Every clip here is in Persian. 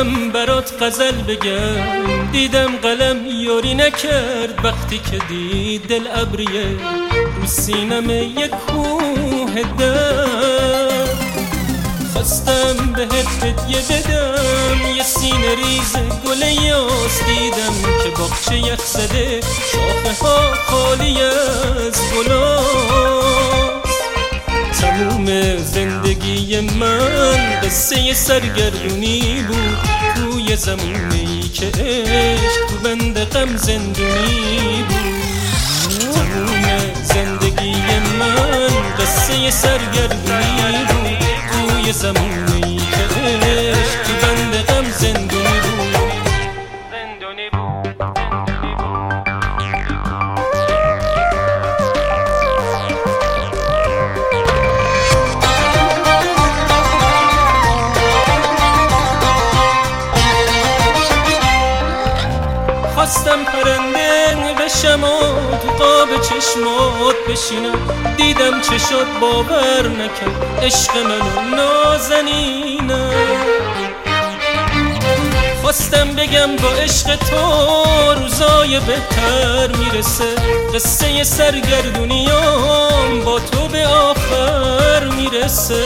خواستم برات غزل بگم، دیدم قلم یاری نکرد وقتی که دید دل ابریه رو سینم یک کوه درد. خواستم بهت هدیه بدم یه سینه ریز گل یاس، دیدم که باغچه یخ زده شاخه ها خالی از گلاست. تموم زندگی من قصه سرگردونی بود توی زمونی که عشق تو بند غم زندونی بود. تموم زندگی من قصه سرگردونی بود توی زمونی که عشق تو بند غم زندونی بود. خواستم پرنده بشم و تو قاب چشمات بشینم، دیدم چه شد باور نکرد عشق منو نازنینم. خواستم بگم با عشق تو روزای بهتر میرسه، قصه سرگردونیام با تو به آخر میرسه.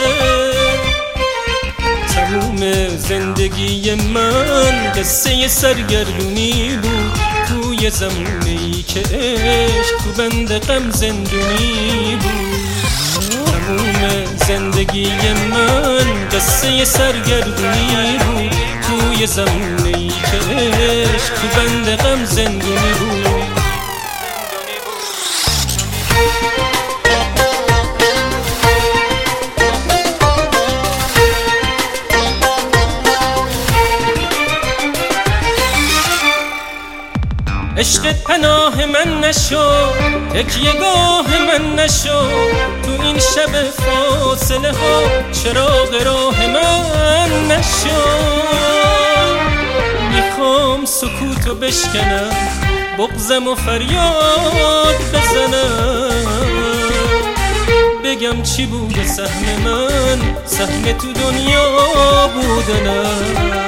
تموم زندگی من قصه سرگردونی بود توی زمونی که عشق تو بند غم زندونی بود. تموم زندگی من قصه سرگردونی بود توی زمونی که عشق تو بند غم زندونی بود. عشقت پناه من نشو، تکیه‌گاه من نشو، تو این شب فاصله ها چراغ راه من نشو. میخوام سکوتو بشکنم، بغضم و فریاد بزنم، بگم چی بوده سهم من، سهم تو دنیا بودنم.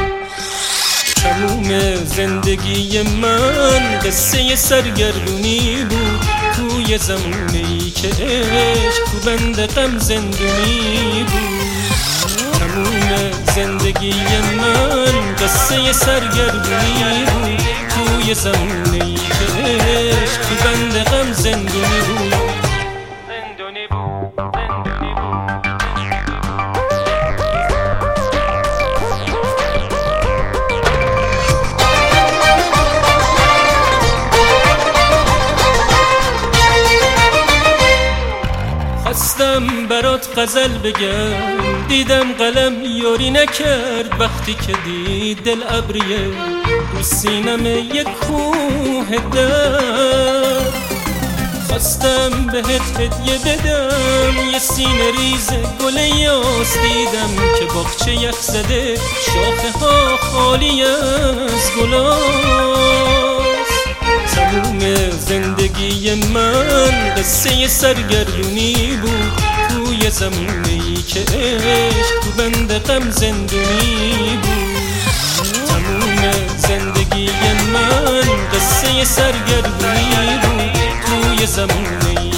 تموم زندگی من قصه سرگردونی بود توی زمونی که عشق تو بند غم زندونی بود. تموم زندگی من قصه سرگردونی بود توی زمونی که عشق تو بند غم زندونی بود. خواستم برات غزل بگم، دیدم قلم یاری نکرد وقتی که دید دل ابریه رو سینم یک کوه درد. خواستم بهت هدیه بدم یه سینه ریز گل یاس، دیدم که باغچه یخ زده شاخه ها خالی از گلاست. تموم زندگی من قصه سرگردونی بود توی زمونی که عشق تو بند غم زندونی بود. تموم زندگی من قصه سرگردونی بود توی زمونی